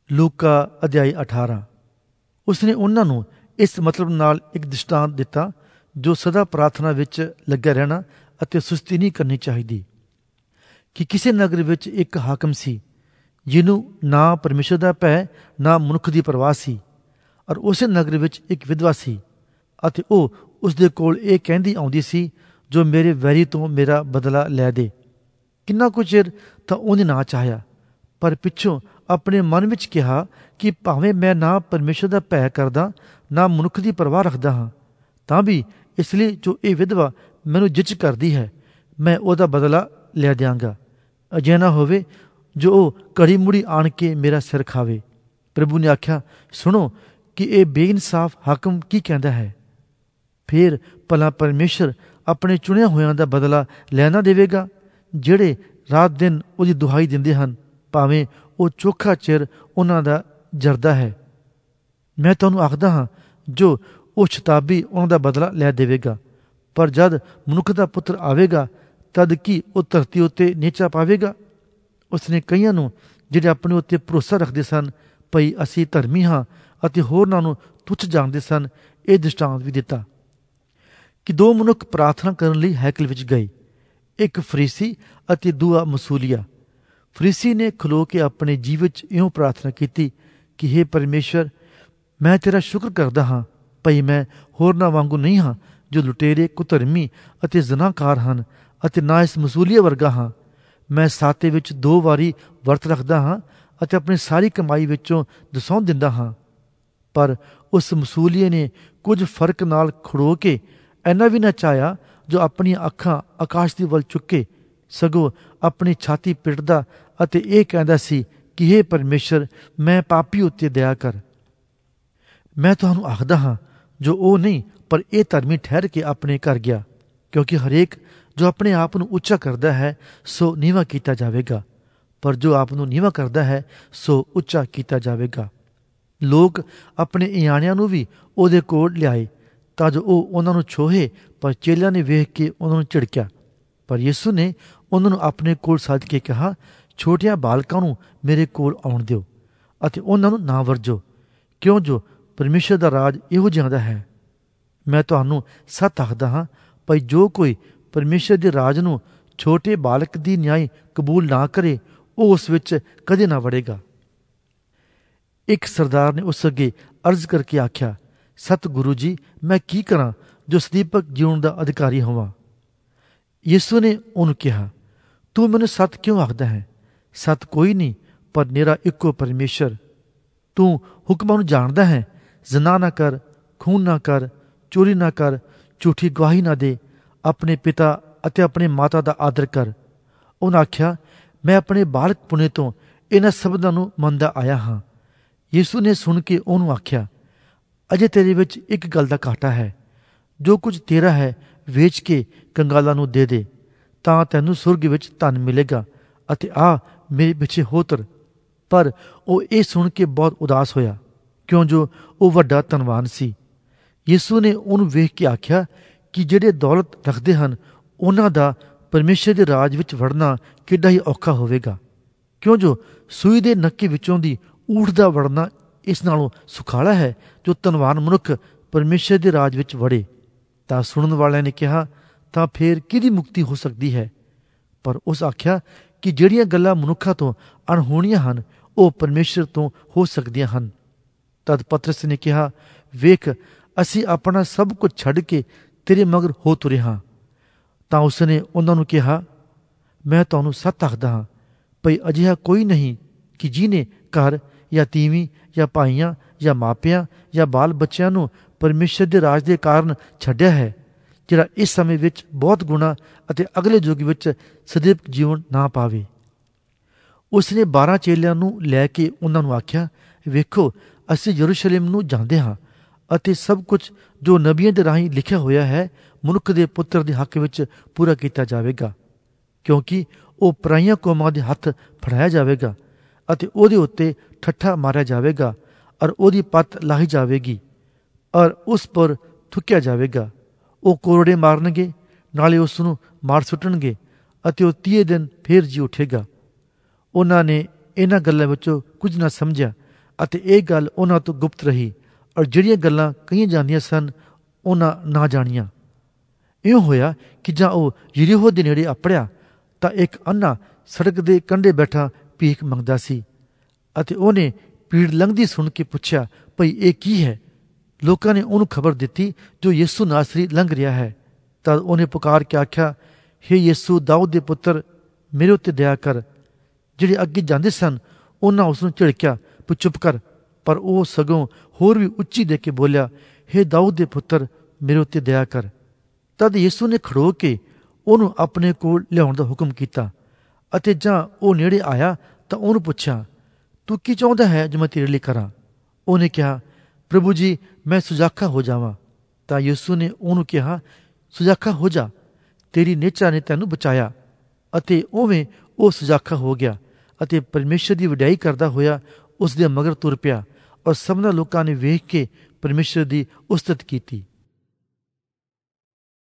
ਲੂਕਾ ਅਧਿਆਇ 18। ਉਸਨੇ ਉਹਨਾਂ ਨੂੰ ਇਸ ਮਤਲਬ ਨਾਲ ਇੱਕ ਦ੍ਰਿਸ਼ਟਾਂਤ ਦਿੱਤਾ ਜੋ ਸਦਾ ਪ੍ਰਾਰਥਨਾ ਵਿੱਚ ਲੱਗਿਆ ਰਹਿਣਾ ਅਤੇ ਸੁਸਤੀ ਨਹੀਂ ਕਰਨੀ ਚਾਹੀਦੀ। ਕਿ ਕਿਸੇ ਨਗਰ ਵਿੱਚ ਇੱਕ ਹਾਕਮ ਸੀ ਜਿਹਨੂੰ ਨਾ ਪਰਮੇਸ਼ਰ ਦਾ ਭੈ ਨਾ ਮਨੁੱਖ ਦੀ ਪਰਵਾਹ ਸੀ। ਔਰ ਉਸੇ ਨਗਰ ਵਿੱਚ ਇੱਕ ਵਿਧਵਾ ਸੀ ਅਤੇ ਉਹ ਉਸਦੇ ਕੋਲ ਇਹ ਕਹਿੰਦੀ ਆਉਂਦੀ ਸੀ, ਜੋ ਮੇਰੇ ਵੈਰੀ ਤੋਂ ਮੇਰਾ ਬਦਲਾ ਲੈ ਦੇ। ਕਿੰਨਾ ਕੁ ਚਿਰ ਤਾਂ ਉਹਨੇ ਨਾ ਚਾਹਿਆ, ਪਰ ਪਿੱਛੋਂ ਆਪਣੇ ਮਨ ਵਿੱਚ ਕਿਹਾ ਕਿ ਭਾਵੇਂ ਮੈਂ ਨਾ ਪਰਮੇਸ਼ਰ ਦਾ ਭੈ ਕਰਦਾ ਨਾ ਮਨੁੱਖ ਦੀ ਪਰਵਾਹ ਰੱਖਦਾ ਹਾਂ, ਤਾਂ ਵੀ ਇਸ ਲਈ ਜੋ ਇਹ ਵਿਧਵਾ ਮੈਨੂੰ ਜਿੱਚ ਕਰਦੀ ਹੈ ਮੈਂ ਉਹਦਾ ਬਦਲਾ ਲੈ ਦਿਆਂਗਾ। ਅਜਿਹਾ ਨਾ ਹੋਵੇ ਜੋ ਉਹ ਘੜੀ ਮੁੜੀ ਆਣ ਕੇ ਮੇਰਾ ਸਿਰ ਖਾਵੇ। ਪ੍ਰਭੂ ਨੇ ਆਖਿਆ, ਸੁਣੋ ਕਿ ਇਹ ਬੇਇਨਸਾਫ ਹਾਕਮ ਕੀ ਕਹਿੰਦਾ ਹੈ। ਫੇਰ ਭਲਾ ਪਰਮੇਸ਼ਰ ਆਪਣੇ ਚੁਣਿਆ ਹੋਇਆਂ ਦਾ ਬਦਲਾ ਲੈ ਨਾ ਦੇਵੇਗਾ, ਜਿਹੜੇ ਰਾਤ ਦਿਨ ਉਹਦੀ ਦੁਹਾਈ ਦਿੰਦੇ ਹਨ, ਭਾਵੇਂ ਉਹ ਚੋਖਾ ਚਿਰ ਉਹਨਾਂ ਦਾ ਜਰਦਾ ਹੈ। ਮੈਂ ਤੁਹਾਨੂੰ ਆਖਦਾ ਹਾਂ, ਜੋ ਉਹ ਸ਼ਤਾਬੀ ਉਹਨਾਂ ਦਾ ਬਦਲਾ ਲੈ ਦੇਵੇਗਾ। ਪਰ ਜਦ ਮਨੁੱਖ ਦਾ ਪੁੱਤਰ ਆਵੇਗਾ ਤਦ ਕੀ ਉਹ ਧਰਤੀ ਉੱਤੇ ਨੀਚਾ ਪਾਵੇਗਾ। ਉਸਨੇ ਕਈਆਂ ਨੂੰ ਜਿਹੜੇ ਆਪਣੇ ਉੱਤੇ ਭਰੋਸਾ ਰੱਖਦੇ ਸਨ ਭਈ ਅਸੀਂ ਧਰਮੀ ਹਾਂ ਅਤੇ ਹੋਰਨਾਂ ਨੂੰ ਤੁੱਛ ਜਾਣਦੇ ਸਨ, ਇਹ ਦ੍ਰਿਸ਼ਟਾਂਤ ਵੀ ਦਿੱਤਾ ਕਿ ਦੋ ਮਨੁੱਖ ਪ੍ਰਾਰਥਨਾ ਕਰਨ ਲਈ ਹੈਕਲ ਵਿੱਚ ਗਏ, ਇੱਕ ਫਰੀਸੀ ਅਤੇ ਦੂਆ ਮਸੂਲੀਆ। ਫਰੀਸੀ ਨੇ ਖਲੋ ਕੇ ਆਪਣੇ ਜੀਵ ਵਿੱਚ ਇਉਂ ਪ੍ਰਾਰਥਨਾ ਕੀਤੀ ਕਿ ਹੇ ਪਰਮੇਸ਼ਰ, ਮੈਂ ਤੇਰਾ ਸ਼ੁਕਰ ਕਰਦਾ ਹਾਂ ਭਈ ਮੈਂ ਹੋਰਨਾਂ ਵਾਂਗੂ ਨਹੀਂ ਹਾਂ ਜੋ ਲੁਟੇਰੇ, ਕੁਧਰਮੀ ਅਤੇ ਜ਼ਨਾਕਾਰ ਹਨ, ਅਤੇ ਨਾ ਇਸ ਮਸੂਲੀਆ ਵਰਗਾ ਹਾਂ। ਮੈਂ ਸਾਤੇ ਵਿੱਚ 2 ਵਾਰੀ ਵਰਤ ਰੱਖਦਾ ਹਾਂ ਅਤੇ ਆਪਣੀ ਸਾਰੀ ਕਮਾਈ ਵਿੱਚੋਂ ਦਸੌਂ ਦਿੰਦਾ ਹਾਂ। ਪਰ ਉਸ ਮਸੂਲੀਏ ਨੇ ਕੁਝ ਫਰਕ ਨਾਲ ਖੜੋ ਕੇ ਇੰਨਾ ਵੀ ਨਾ ਚਾਹਿਆ ਜੋ ਆਪਣੀਆਂ ਅੱਖਾਂ ਆਕਾਸ਼ ਦੀ ਵੱਲ ਚੁੱਕੇ, ਸਗੋਂ ਆਪਣੀ ਛਾਤੀ ਪਿੱਟਦਾ ਅਤੇ ਇਹ ਕਹਿੰਦਾ ਸੀ ਕਿ ਹੇ ਪਰਮੇਸ਼ਰ, ਮੈਂ ਪਾਪੀ ਉੱਤੇ ਦਇਆ ਕਰ। ਮੈਂ ਤੁਹਾਨੂੰ ਆਖਦਾ ਹਾਂ, ਜੋ ਉਹ ਨਹੀਂ ਪਰ ਇਹ ਧਰਮੀ ਠਹਿਰ ਕੇ ਆਪਣੇ ਘਰ ਗਿਆ, ਕਿਉਂਕਿ ਹਰੇਕ ਜੋ ਆਪਣੇ ਆਪ ਨੂੰ ਉੱਚਾ ਕਰਦਾ ਹੈ ਸੋ ਨੀਵਾਂ ਕੀਤਾ ਜਾਵੇਗਾ, ਪਰ ਜੋ ਆਪ ਨੂੰ ਨੀਵਾਂ ਕਰਦਾ ਹੈ ਸੋ ਉੱਚਾ ਕੀਤਾ ਜਾਵੇਗਾ। ਲੋਕ ਆਪਣੇ ਇਆਣਿਆਂ ਨੂੰ ਵੀ ਉਹਦੇ ਕੋਲ ਲਿਆਏ ਤਾਂ ਜੋ ਉਹ ਉਹਨਾਂ ਨੂੰ ਛੋਹੇ, ਪਰ ਚੇਲਿਆਂ ਨੇ ਵੇਖ ਕੇ ਉਹਨਾਂ ਨੂੰ ਝਿੜਕਿਆ। ਪਰ ਯਿਸੂ ਨੇ ਉਹਨਾਂ ਨੂੰ ਆਪਣੇ ਕੋਲ ਸੱਦ ਕੇ ਕਿਹਾ, ਛੋਟਿਆਂ ਬਾਲਕਾਂ ਨੂੰ ਮੇਰੇ ਕੋਲ ਆਉਣ ਦਿਓ ਅਤੇ ਉਹਨਾਂ ਨੂੰ ਨਾ ਵਰਜੋ, ਕਿਉਂ ਜੋ ਪਰਮੇਸ਼ਰ ਦਾ ਰਾਜ ਇਹੋ ਜਿਹਾ ਦਾ ਹੈ। ਮੈਂ ਤੁਹਾਨੂੰ ਸੱਚ ਆਖਦਾ ਹਾਂ ਭਈ ਜੋ ਕੋਈ ਪਰਮੇਸ਼ਰ ਦੇ ਰਾਜ ਨੂੰ ਛੋਟੇ ਬਾਲਕ ਦੀ ਨਿਆਈ ਕਬੂਲ ਨਾ ਕਰੇ, ਉਹ ਉਸ ਵਿੱਚ ਕਦੇ ਨਾ ਵੜੇਗਾ। ਇੱਕ ਸਰਦਾਰ ਨੇ ਉਸ ਅੱਗੇ ਅਰਜ਼ ਕਰਕੇ ਆਖਿਆ, ਸਤ ਗੁਰੂ ਜੀ, ਮੈਂ ਕੀ ਕਰਾਂ ਜੋ ਸਦੀਪਕ ਜੀਉਣ ਦਾ ਅਧਿਕਾਰੀ ਹੋਵਾਂ। ਯਿਸੂ ਨੇ ਉਹਨੂੰ ਕਿਹਾ, ਤੂੰ ਮੈਨੂੰ ਸੱਤ ਕਿਉਂ ਆਖਦਾ ਹੈ? ਸੱਤ ਕੋਈ ਨਹੀਂ ਪਰ ਨਿਰਾ ਇੱਕੋ ਪਰਮੇਸ਼ਰ। ਤੂੰ ਹੁਕਮਾਂ ਨੂੰ ਜਾਣਦਾ ਹੈ, ਜ਼ਨਾ ਨਾ ਕਰ, ਖੂਨ ਨਾ ਕਰ, ਚੋਰੀ ਨਾ ਕਰ, ਝੂਠੀ ਗਵਾਹੀ ਨਾ ਦੇ, ਆਪਣੇ ਪਿਤਾ ਅਤੇ ਆਪਣੇ ਮਾਤਾ ਦਾ ਆਦਰ ਕਰ। ਉਹਨੇ ਆਖਿਆ, ਮੈਂ ਆਪਣੇ ਬਾਲਕ ਪੁਣੇ ਤੋਂ ਇਹਨਾਂ ਸ਼ਬਦਾਂ ਨੂੰ ਮੰਨਦਾ ਆਇਆ ਹਾਂ। ਯਿਸੂ ਨੇ ਸੁਣ ਕੇ ਉਹਨੂੰ ਆਖਿਆ, ਅਜੇ ਤੇਰੇ ਵਿੱਚ ਇੱਕ ਗੱਲ ਦਾ ਘਾਟਾ ਹੈ। ਜੋ ਕੁਝ ਤੇਰਾ ਹੈ ਵੇਚ ਕੇ ਕੰਗਾਲਾਂ ਨੂੰ ਦੇ ਦੇ, ਤਾਂ ਤੈਨੂੰ ਸੁਰਗ ਵਿੱਚ ਧਨ ਮਿਲੇਗਾ, ਅਤੇ ਆ ਮੇਰੇ ਪਿੱਛੇ ਹੋ ਤੁਰ। ਪਰ ਉਹ ਇਹ ਸੁਣ ਕੇ ਬਹੁਤ ਉਦਾਸ ਹੋਇਆ, ਕਿਉਂ ਜੋ ਉਹ ਵੱਡਾ ਧਨਵਾਨ ਸੀ। ਯਿਸੂ ਨੇ ਉਹਨੂੰ ਵੇਖ ਕੇ ਆਖਿਆ ਕਿ ਜਿਹੜੇ ਦੌਲਤ ਰੱਖਦੇ ਹਨ ਉਹਨਾਂ ਦਾ ਪਰਮੇਸ਼ਰ ਦੇ ਰਾਜ ਵਿੱਚ ਵੜਨਾ ਕਿੱਡਾ ਹੀ ਔਖਾ ਹੋਵੇਗਾ। ਕਿਉਂ ਜੋ ਸੂਈ ਦੇ ਨੱਕੇ ਵਿੱਚੋਂ ਦੀ ਊਠ ਦਾ ਵੜਨਾ ਇਸ ਨਾਲੋਂ ਸੁਖਾਲਾ ਹੈ ਜੋ ਧਨਵਾਨ ਮਨੁੱਖ ਪਰਮੇਸ਼ਰ ਦੇ ਰਾਜ ਵਿੱਚ ਵੜੇ। ਤਾਂ ਸੁਣਨ ਵਾਲਿਆਂ ਨੇ ਕਿਹਾ, ਤਾਂ ਫੇਰ ਕਿਹਦੀ ਮੁਕਤੀ ਹੋ ਸਕਦੀ ਹੈ? ਪਰ ਉਸ ਆਖਿਆ ਕਿ ਜਿਹੜੀਆਂ ਗੱਲਾਂ ਮਨੁੱਖਾਂ ਤੋਂ ਅਣਹੋਣੀਆਂ ਹਨ ਉਹ ਪਰਮੇਸ਼ਰ ਤੋਂ ਹੋ ਸਕਦੀਆਂ ਹਨ। ਤਦ ਪਤਰਸ ਨੇ ਕਿਹਾ, ਵੇਖ, ਅਸੀਂ ਆਪਣਾ ਸਭ ਕੁਝ ਛੱਡ ਕੇ ਤੇਰੇ ਮਗਰ ਹੋ ਤੁਰੇ ਹਾਂ। ਤਾਂ ਉਸਨੇ ਉਹਨਾਂ ਨੂੰ ਕਿਹਾ, ਮੈਂ ਤੁਹਾਨੂੰ ਸੱਚ ਆਖਦਾ ਹਾਂ ਭਈ ਅਜਿਹਾ ਕੋਈ ਨਹੀਂ ਕਿ ਜਿਹਨੇ ਘਰ ਜਾਂ ਤੀਵੀਂ ਜਾਂ ਭਾਈਆਂ ਜਾਂ ਮਾਪਿਆਂ ਜਾਂ ਬਾਲ ਬੱਚਿਆਂ ਨੂੰ ਪਰਮੇਸ਼ਰ ਦੇ ਰਾਜ ਦੇ ਕਾਰਨ ਛੱਡਿਆ ਹੈ, ਜਿਹੜਾ ਇਸ ਸਮੇਂ ਵਿੱਚ ਬਹੁਤ ਗੁਣਾ ਅਤੇ ਅਗਲੇ ਯੁੱਗ ਵਿੱਚ ਸਦੀਵ ਜੀਵਨ ਨਾ ਪਾਵੇ। ਉਸਨੇ 12 ਚੇਲਿਆਂ ਨੂੰ ਲੈ ਕੇ ਉਹਨਾਂ ਨੂੰ ਆਖਿਆ, ਵੇਖੋ, ਅਸੀਂ ਯਰੂਸ਼ਲਮ ਨੂੰ ਜਾਂਦੇ ਹਾਂ ਅਤੇ ਸਭ ਕੁਝ ਜੋ ਨਬੀਆਂ ਦੇ ਰਾਹੀਂ ਲਿਖਿਆ ਹੋਇਆ ਹੈ ਮਨੁੱਖ ਦੇ ਪੁੱਤਰ ਦੇ ਹੱਕ ਵਿੱਚ ਪੂਰਾ ਕੀਤਾ ਜਾਵੇਗਾ, ਕਿਉਂਕਿ ਉਹ ਪਰਾਈਆਂ ਕੌਮਾਂ ਦੇ ਹੱਥ ਫੜਾਇਆ ਜਾਵੇਗਾ ਅਤੇ ਉਹਦੇ ਉੱਤੇ ਠੱਠਾ ਮਾਰਿਆ ਜਾਵੇਗਾ, ਔਰ ਉਹਦੀ ਪੱਤ ਲਾਹੀ ਜਾਵੇਗੀ ਔਰ ਉਸ ਪਰ ਥੁੱਕਿਆ ਜਾਵੇਗਾ। ਉਹ ਕੋਰੜੇ ਮਾਰਨਗੇ, ਨਾਲੇ ਉਸ ਨੂੰ ਮਾਰ ਸੁੱਟਣਗੇ, ਅਤੇ ਉਹ 30 ਦਿਨ ਫੇਰ ਜੀ ਉੱਠੇਗਾ। ਉਹਨਾਂ ਨੇ ਇਹਨਾਂ ਗੱਲਾਂ ਵਿੱਚੋਂ ਕੁਝ ਨਾ ਸਮਝਿਆ ਅਤੇ ਇਹ ਗੱਲ ਉਹਨਾਂ ਤੋਂ ਗੁਪਤ ਰਹੀ, ਔਰ ਜਿਹੜੀਆਂ ਗੱਲਾਂ ਕਹੀਆਂ ਜਾਂਦੀਆਂ ਸਨ ਉਹਨਾਂ ਨਾ ਜਾਣੀਆਂ। ਇਉਂ ਹੋਇਆ ਕਿ ਜਾਂ ਉਹ ਯਰੀਹੋ ਦੇ ਨੇੜੇ ਆਪੜਿਆ ਤਾਂ ਇੱਕ ਅੰਨ੍ਹਾ ਸੜਕ ਦੇ ਕੰਢੇ ਬੈਠਾ ਭੀਖ ਮੰਗਦਾ ਸੀ, ਅਤੇ ਉਹਨੇ ਭੀੜ ਲੰਘਦੀ ਸੁਣ ਕੇ ਪੁੱਛਿਆ, ਭਈ ਇਹ ਕੀ ਹੈ? ਲੋਕਾਂ ਨੇ ਉਹਨੂੰ ਖਬਰ ਦਿੱਤੀ, ਜੋ ਯਿਸੂ ਨਾਸਰੀ ਲੰਘ ਰਿਹਾ ਹੈ। ਤਦ ਉਹਨੇ ਪੁਕਾਰ ਕੇ ਆਖਿਆ, ਹੇ ਯਿਸੂ, ਦਾਊਦ ਦੇ ਪੁੱਤਰ, ਮੇਰੇ ਉੱਤੇ ਦਇਆ ਕਰ। ਜਿਹੜੇ ਅੱਗੇ ਜਾਂਦੇ ਸਨ ਉਹਨਾਂ ਉਸ ਨੂੰ ਝਿੜਕਿਆ, ਵੀ ਚੁੱਪ ਕਰ, ਪਰ ਉਹ ਸਗੋਂ ਹੋਰ ਵੀ ਉੱਚੀ ਦੇ ਕੇ ਬੋਲਿਆ, ਹੇ ਦਾਊਦ ਦੇ ਪੁੱਤਰ, ਮੇਰੇ ਉੱਤੇ ਦਇਆ ਕਰ। ਤਦ ਯਿਸੂ ਨੇ ਖੜੋ ਕੇ ਉਹਨੂੰ ਆਪਣੇ ਕੋਲ ਲਿਆਉਣ ਦਾ ਹੁਕਮ ਕੀਤਾ, ਅਤੇ ਜਾਂ ਉਹ ਨੇੜੇ ਆਇਆ ਤਾਂ ਉਹਨੂੰ ਪੁੱਛਿਆ, ਤੂੰ ਕੀ ਚਾਹੁੰਦਾ ਹੈ ਜੋ ਮੈਂ ਤੇਰੇ ਲਈ ਕਰਾਂ? ਉਹਨੇ ਕਿਹਾ, ਪ੍ਰਭੂ ਜੀ, ਮੈਂ ਸੁਜਾਖਾ ਹੋ ਜਾਵਾਂ। ਤਾਂ ਯਿਸੂ ਨੇ ਉਹਨੂੰ ਕਿਹਾ, ਸੁਜਾਖਾ ਹੋ ਜਾ, ਤੇਰੀ ਨਿਹਚਾ ਨੇ ਤੈਨੂੰ ਬਚਾਇਆ। ਅਤੇ ਉਵੇਂ ਉਹ ਸੁਜਾਖਾ ਹੋ ਗਿਆ ਅਤੇ ਪਰਮੇਸ਼ਰ ਦੀ ਵਡਿਆਈ ਕਰਦਾ ਹੋਇਆ ਉਸ ਦੇ ਮਗਰ ਤੁਰ ਪਿਆ, ਔਰ ਸਭਨਾਂ ਲੋਕਾਂ ਨੇ ਵੇਖ ਕੇ ਪਰਮੇਸ਼ਰ ਦੀ ਉਸਤਤ ਕੀਤੀ।